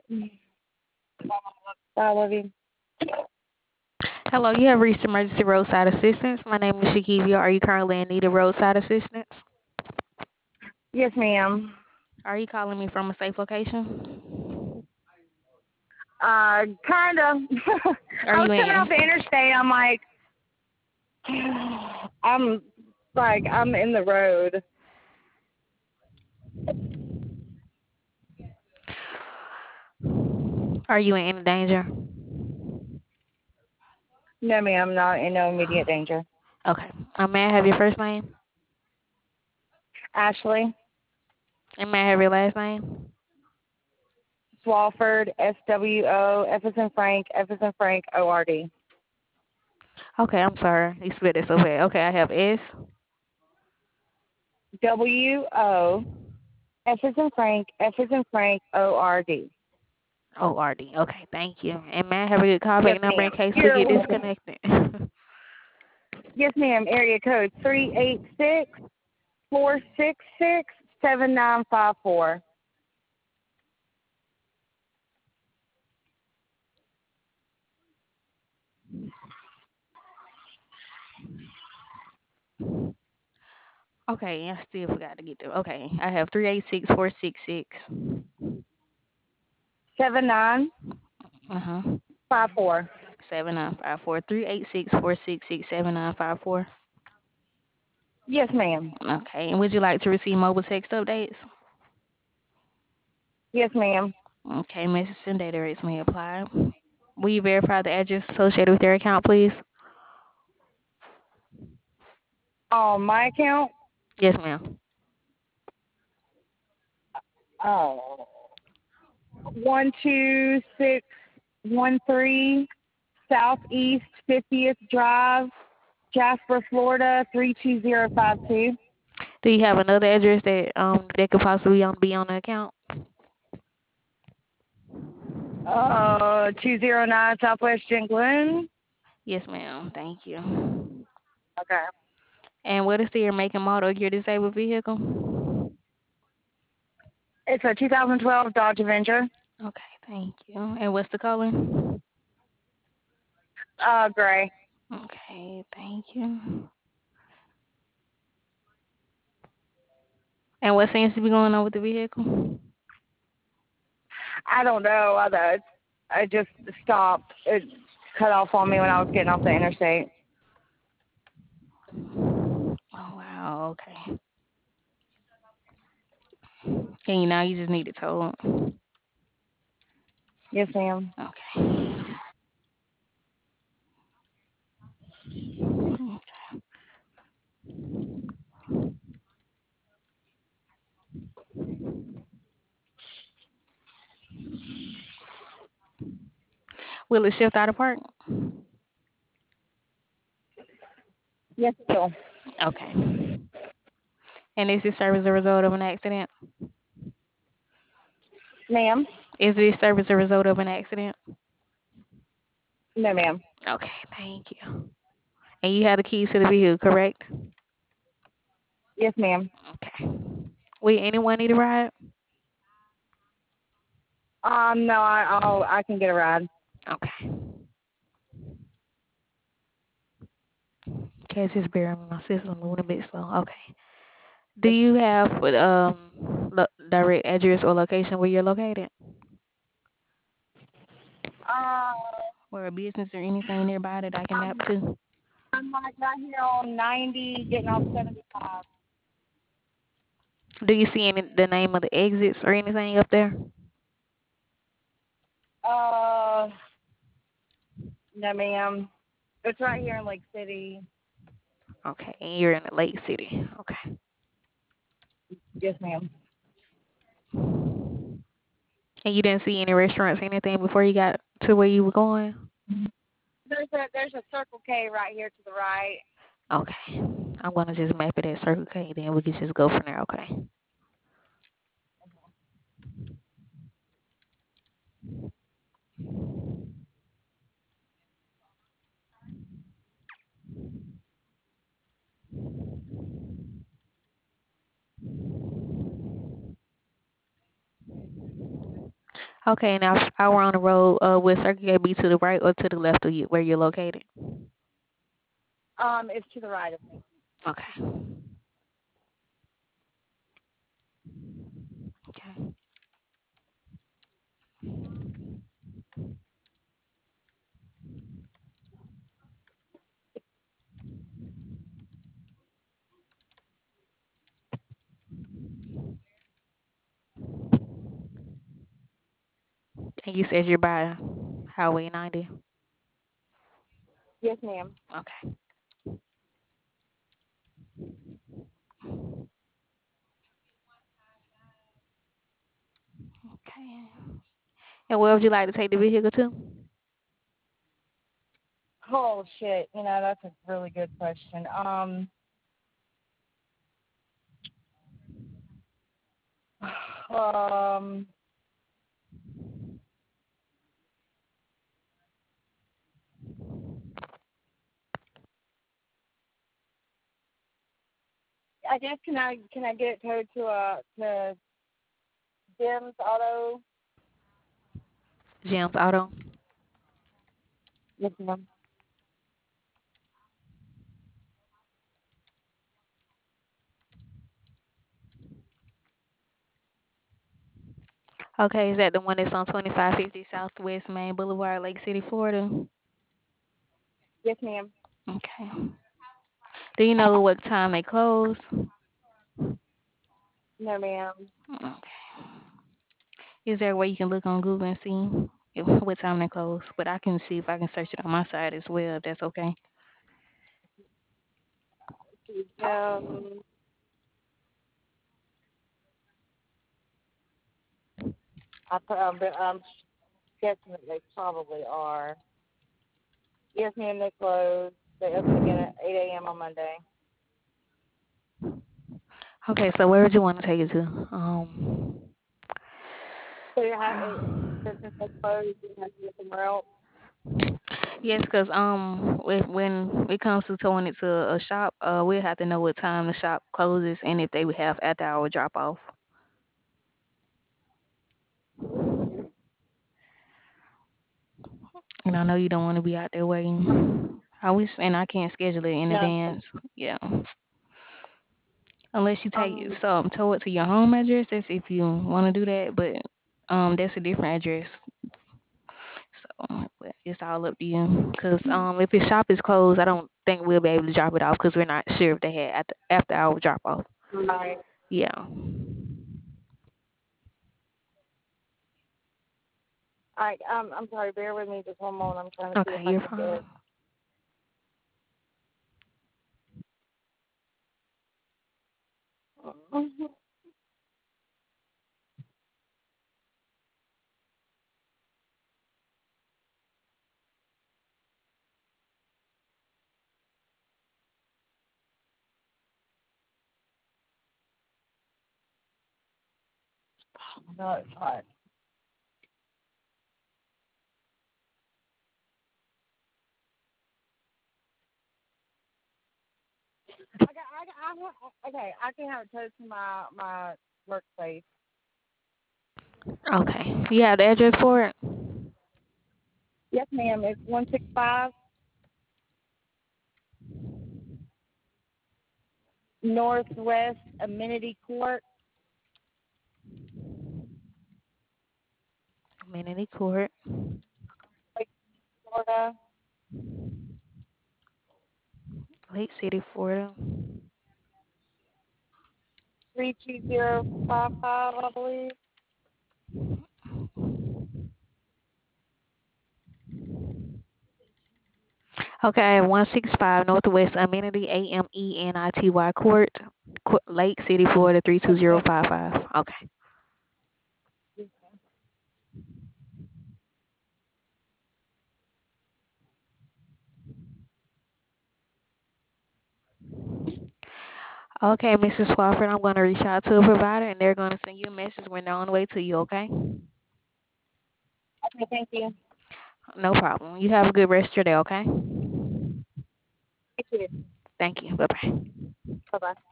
I love you. Hello, you have reached emergency roadside assistance. My name is Shakivia. Are you currently in need of roadside assistance? Yes, ma'am. Are you calling me from a safe location? Kind of. Are I you was coming in? off the interstate. I'm I'm in the road. Are you in any danger? No, ma'am, not in no immediate danger. Okay. May I have your first name? Ashley And may I have your last name? Swalford, SWO, F as in Frank, F as in Frank, ORD. Okay, I'm sorry. You spelled it so bad. Okay, I have S. WO, F as in Frank, F as in Frank, ORD. ORD. Okay, thank you. And may I have a good Yes, callback number in ma'am. case we You're get welcome. disconnected? Yes, ma'am. Area code 386-466-7954. Okay, I still forgot to get there. Okay, I have 386-466. 7954. Uh-huh. 7954. 386-466-7954. Yes, ma'am. Okay, and would you like to receive mobile text updates? Yes, ma'am. Okay, message and data rates may apply. Will you verify the address associated with your account, please? On my account, Yes, ma'am. 12613 Southeast 50th Drive, Jasper, Florida 32052. Do you have another address that could possibly be on the account? 209 Southwest Glen. Yes, ma'am. Thank you. Okay. And what is the year, make, and model of your disabled vehicle? It's a 2012 Dodge Avenger. Okay, thank you. And what's the color? Gray. Okay, thank you. And what seems to be going on with the vehicle? I don't know. I just stopped. It cut off on me when I was getting off the interstate. Oh, wow. Okay. And now you just need it towed. Yes, ma'am. Okay. Will it shift out of park? Yes, it will. Okay. And is this service a result of an accident? Ma'am? Is this service a result of an accident? No, ma'am. Okay, thank you. And you have the keys to the vehicle, correct? Yes, ma'am. Okay. Will anyone need a ride? No, I can get a ride. Okay. Okay, just bear with me. My system moving a bit slow. Okay. Do you have direct address or location where you're located? Uh, Or a business or anything nearby that I can map to? I'm like right here on 90, getting off 75. Do you see the name of the exits or anything up there? Uh, no, ma'am. It's right here in Lake City. Okay, and you're in the Lake City. Okay. Yes, ma'am. And you didn't see any restaurants or anything before you got to where you were going? There's a Circle K right here to the right. Okay. I'm gonna just map it at Circle K, then we can just go from there, okay? Okay, now if I were on the road, would Circle K be to the right or to the left of you where you're located? It's to the right of me. Okay. Okay. And you said you're by Highway 90. Yes, ma'am. Okay. Okay. And where would you like to take the vehicle to? Oh shit, that's a really good question. Um, I guess can I get it towed to Jim's Auto? Jim's Auto. Yes, ma'am. Okay, is that the one that's on 2550 Southwest Main Boulevard, Lake City, Florida? Yes, ma'am. Okay. Do you know what time they close? No, ma'am. Okay. Is there a way you can look on Google and see what time they close? But I can see if I can search it on my side as well, if that's okay. Um, I'm guessing that they probably are. Yes, ma'am. They close. They open again at 8 a.m. on Monday. Okay, so where would you want to take it to? So since they close, you have to get somewhere else. Yes, because when it comes to towing it to a shop, we'll have to know what time the shop closes and if they would have after hour drop off. And I know you don't want to be out there waiting. I wish, and I can't schedule it in No. advance. Yeah, unless you take it Um. tow it to your home address. That's if you want to do that, but that's a different address. So but it's all up to you. Cause if the shop is closed, I don't think we'll be able to drop it off because we're not sure if they had after hour drop off. Right. Yeah. All right. I'm sorry. Bear with me just one moment. I'm trying to see if Okay, I you're can fine. get. No, it's hot. Okay. I can have it towed to my workspace. Okay. You have the address for it? Yes, ma'am. It's 165 Northwest Amenity Court, Amenity Court, Lake, Florida, Lake City, Florida. 32055, I believe. Okay, 165 Northwest Amenity Amenity Court, Lake City, Florida Yes, ma'am. 32055. Okay. Okay, Mrs. Swafford, I'm going to reach out to a provider and they're going to send you a message when they're on the way to you, okay? Okay, thank you. No problem. You have a good rest of your day, okay? Thank you. Thank you. Bye bye. Bye bye.